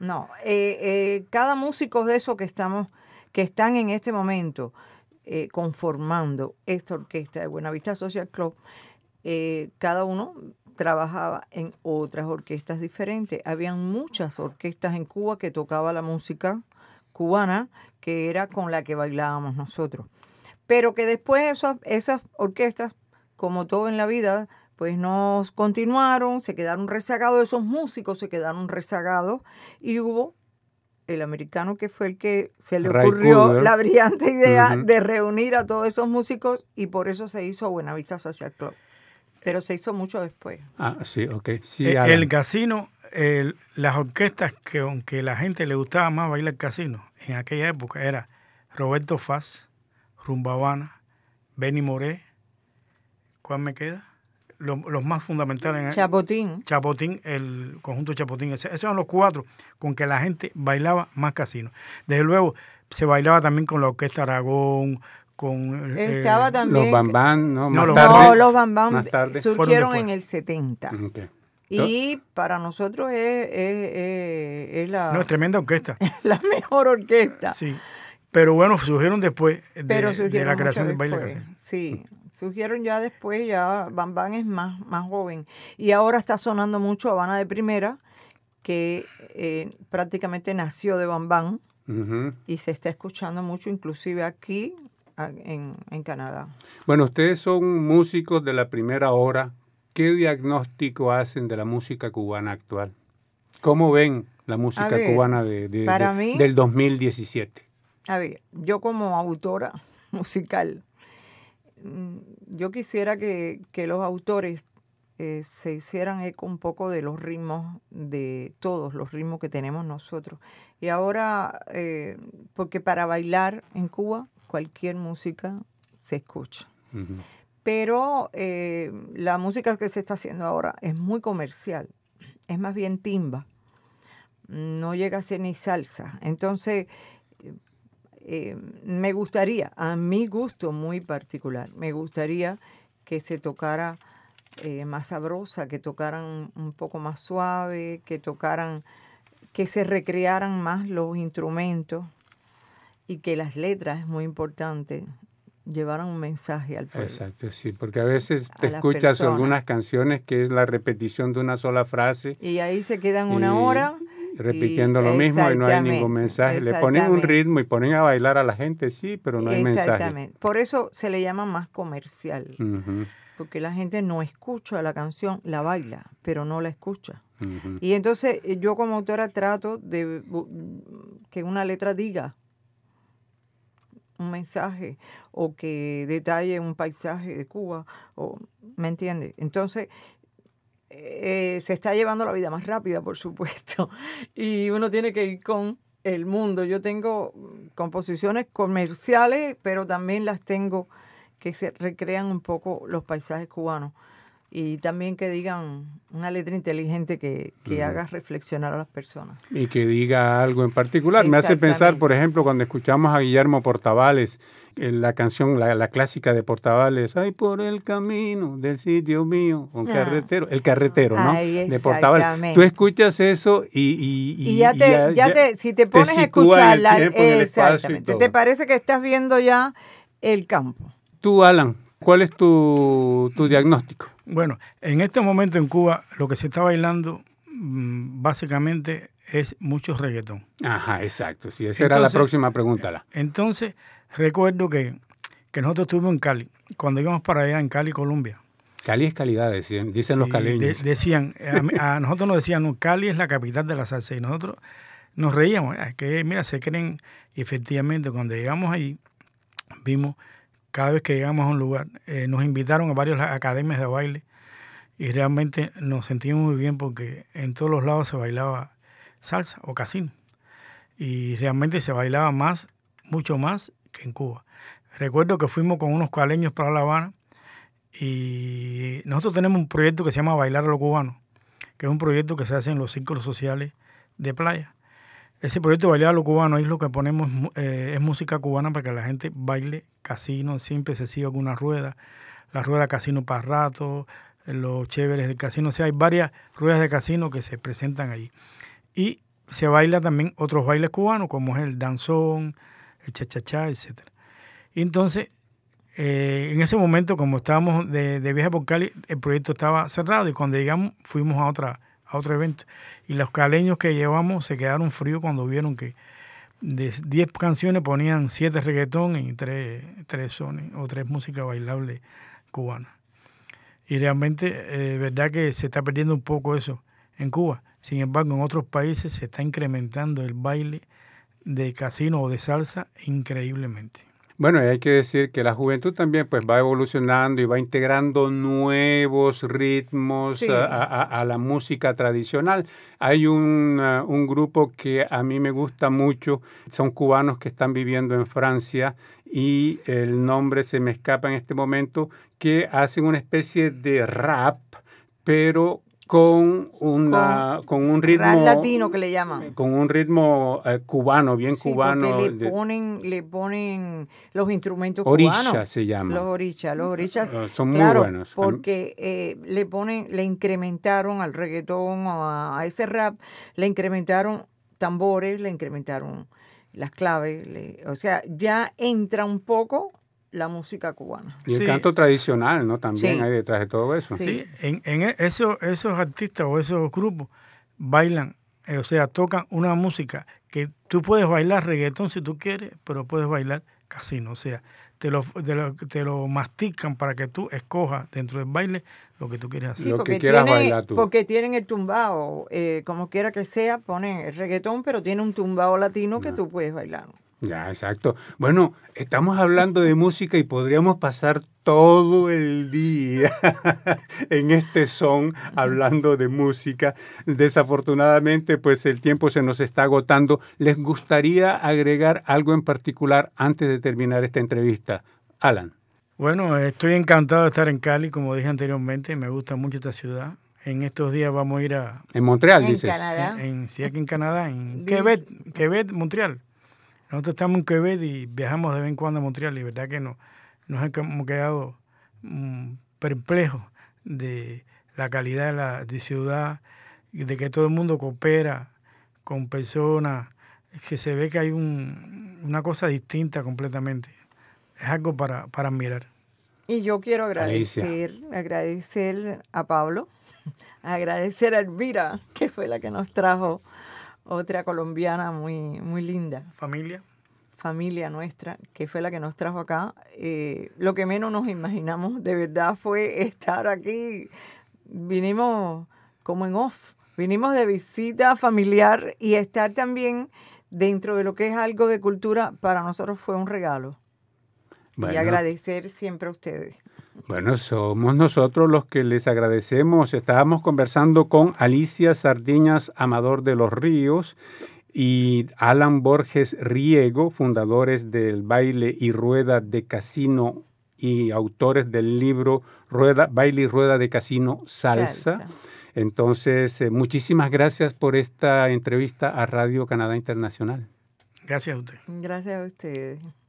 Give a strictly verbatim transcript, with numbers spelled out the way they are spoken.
no. Eh, eh, cada músico de esos que estamos, que están en este momento eh, conformando esta orquesta de Buenavista Social Club, eh, cada uno trabajaba en otras orquestas diferentes. Habían muchas orquestas en Cuba que tocaba la música cubana, que era con la que bailábamos nosotros. Pero que después esas, esas orquestas, como todo en la vida, pues no continuaron, se quedaron rezagados, esos músicos se quedaron rezagados, y hubo el americano que fue el que se le Ray ocurrió Cooder. la brillante idea Uh-huh. de reunir a todos esos músicos, y por eso se hizo Buenavista Social Club. Pero se hizo mucho después. Ah, sí, ok. Sí, el, Alan. el casino, el, las orquestas que aunque la gente le gustaba más bailar casino en aquella época era Roberto Faz, Rumba Habana, Benny Moré, ¿cuál me queda? Los, los más fundamentales. En Chapotín. Chapotín, el conjunto Chapotín. Ese, esos eran los cuatro con que la gente bailaba más casino. Desde luego, se bailaba también con la Orquesta Aragón, con... Estaba eh, también... Los Bambán, ¿no? No, Más los- tarde. No, los Bambam Más tarde. surgieron Fueron en el setenta. Okay. Y para nosotros es, es, es, es la, no, es tremenda orquesta. la mejor orquesta. Sí. Pero bueno, surgieron después de, Pero de surgieron la creación del mucho baile después. casino. Sí, surgieron ya después, ya Bam Bam es más, más joven. Y ahora está sonando mucho Habana de Primera, que eh, prácticamente nació de Bam Bam, Uh-huh. y se está escuchando mucho, inclusive aquí a, en, en Canadá. Bueno, ustedes son músicos de la primera hora. ¿Qué diagnóstico hacen de la música cubana actual? ¿Cómo ven la música ver, cubana de, de, para de- mí- del dos mil diecisiete? A ver, yo como autora musical, mm, yo quisiera que, que los autores eh, se hicieran eco un poco de los ritmos, de todos los ritmos que tenemos nosotros. Y ahora, eh, porque para bailar en Cuba, cualquier música se escucha. Uh-huh. Pero eh, la música que se está haciendo ahora es muy comercial, es más bien timba, no llega a ser ni salsa. Entonces, eh, me gustaría, a mi gusto muy particular, me gustaría que se tocara eh, más sabrosa, que tocaran un poco más suave, que tocaran, que se recrearan más los instrumentos, y que las letras, es muy importante, llevaran un mensaje al pueblo. Exacto, sí, porque a veces A te las escuchas personas. algunas canciones que es la repetición de una sola frase. Y ahí se quedan una y hora repitiendo y- lo mismo y no hay exactamente, ningún mensaje. Le ponen un exactamente. ritmo y ponen a bailar a la gente, sí, pero no hay mensaje. Exactamente. Por eso se le llama más comercial, Ujú, porque la gente no escucha la canción, la baila, pero no la escucha. ujú. Y entonces eh, yo como autora trato de bu- que una letra diga un mensaje, o que detalle un paisaje de Cuba, o, ¿me entiendes? Entonces eh, se está llevando la vida más rápida, por supuesto, y uno tiene que ir con el mundo. Yo tengo composiciones comerciales, pero también las tengo que se recrean un poco los paisajes cubanos, y también que digan una letra inteligente que, que Ujú. haga reflexionar a las personas. Y que diga algo en particular. Me hace pensar, Exactamente. por ejemplo, cuando escuchamos a Guillermo Portavales, en la canción, la, la clásica de Portavales, ay, por el camino del sitio mío, un Ah. carretero, el carretero, ¿no? Ay, De Portavales. exactamente. Tú escuchas eso y... Y, Y ya te, ya, ya te, si te pones a sitúa en el escucharla, tiempo, en el espacio y exactamente, todo. te parece que estás viendo ya el campo. Tú, Alan, ¿cuál es tu, tu diagnóstico? Bueno, en este momento en Cuba lo que se está bailando mmm, básicamente es mucho reggaetón. Ajá, exacto. Sí, esa era la Entonces, próxima pregunta. La. Entonces, recuerdo que, que nosotros estuvimos en Cali, cuando íbamos para allá en Cali, Colombia. Cali es calidad, decían, dicen los Sí, caleños. de- decían, a, a nosotros nos decían, no, Cali es la capital de la salsa, y nosotros nos reíamos, es que mira, se creen, y efectivamente, cuando llegamos ahí, vimos, cada vez que llegamos a un lugar, eh, nos invitaron a varias academias de baile, y realmente nos sentimos muy bien porque en todos los lados se bailaba salsa o casino, y realmente se bailaba más, mucho más que en Cuba. Recuerdo que fuimos con unos caleños para La Habana, y nosotros tenemos un proyecto que se llama Bailar a lo Cubano, que es un proyecto que se hace en los círculos sociales de playa. Ese proyecto de Bailar a lo Cubano, ahí lo que ponemos eh, es música cubana para que la gente baile casino, siempre se siga alguna rueda, la rueda casino para rato, los chéveres del casino, o sea, hay varias ruedas de casino que se presentan allí. Y se baila también otros bailes cubanos, como es el danzón, el cha-cha-cha, etcétera. Y entonces, eh, en ese momento, como estábamos de, de viaje por Cali, el proyecto estaba cerrado y cuando llegamos fuimos a otra a otro evento. Y los caleños que llevamos se quedaron fríos cuando vieron que de diez canciones ponían siete reggaetón y tres, tres sones o tres músicas bailables cubanas. Y realmente, es eh, verdad que se está perdiendo un poco eso en Cuba. Sin embargo, en otros países se está incrementando el baile de casino o de salsa increíblemente. Bueno, y hay que decir que la juventud también pues va evolucionando y va integrando nuevos ritmos sí. a, a, a la música tradicional. Hay un, uh, un grupo que a mí me gusta mucho, son cubanos que están viviendo en Francia y el nombre se me escapa en este momento, que hacen una especie de rap, pero con una con, con un ritmo rap latino que le llaman, con un ritmo uh, cubano, bien sí, cubano. Le de, ponen le ponen los instrumentos orisha cubanos. Se llama. Los orichas, los orichas uh, son claro, muy buenos. Porque eh, le ponen, le incrementaron al reggaetón, a, a ese rap, le incrementaron tambores, le incrementaron las claves, le, o sea, ya entra un poco la música cubana. Y el sí. canto tradicional, ¿no? También sí. hay detrás de todo eso. Sí, sí. En, en eso, esos artistas o esos grupos bailan, eh, o sea, tocan una música que tú puedes bailar reggaetón si tú quieres, pero puedes bailar casino, o sea, te lo, te lo, te lo mastican para que tú escojas dentro del baile lo que tú quieres hacer. Sí, lo que quieras tiene, bailar tú. Porque tienen el tumbao, eh, como quiera que sea, ponen el reggaetón, pero tiene un tumbao latino que no. tú puedes bailar. Ya, exacto. Bueno, estamos hablando de música y podríamos pasar todo el día en este son hablando de música. Desafortunadamente, pues el tiempo se nos está agotando. ¿Les gustaría agregar algo en particular antes de terminar esta entrevista? Alan. Bueno, estoy encantado de estar en Cali, como dije anteriormente, me gusta mucho esta ciudad. En estos días vamos a ir a... En Montreal, en dices. Canadá. En, en, sí, aquí en Canadá, en Quebec, Quebec, Montreal. Nosotros estamos en Quebec y viajamos de vez en cuando a Montreal y verdad que no, nos hemos quedado um, perplejos de la calidad de la de ciudad, de que todo el mundo coopera con personas, que se ve que hay un, una cosa distinta completamente. Es algo para, para admirar. Y yo quiero agradecer, Alicia. agradecer a Pablo, agradecer a Elvira, que fue la que nos trajo otra colombiana muy, muy linda. Familia. Familia nuestra, que fue la que nos trajo acá. Eh, lo que menos nos imaginamos de verdad fue estar aquí. Vinimos como en off, vinimos de visita familiar y estar también dentro de lo que es algo de cultura, para nosotros fue un regalo. Bueno. Y agradecer siempre a ustedes. Bueno, somos nosotros los que les agradecemos. Estábamos conversando con Alicia Sardiñas Amador de los Ríos y Alan Borges Riego, fundadores del Baile y Rueda de Casino y autores del libro Rueda, Baile y Rueda de Casino Salsa. Salsa. Entonces, eh, muchísimas gracias por esta entrevista a Radio Canadá Internacional. Gracias a usted. Gracias a ustedes.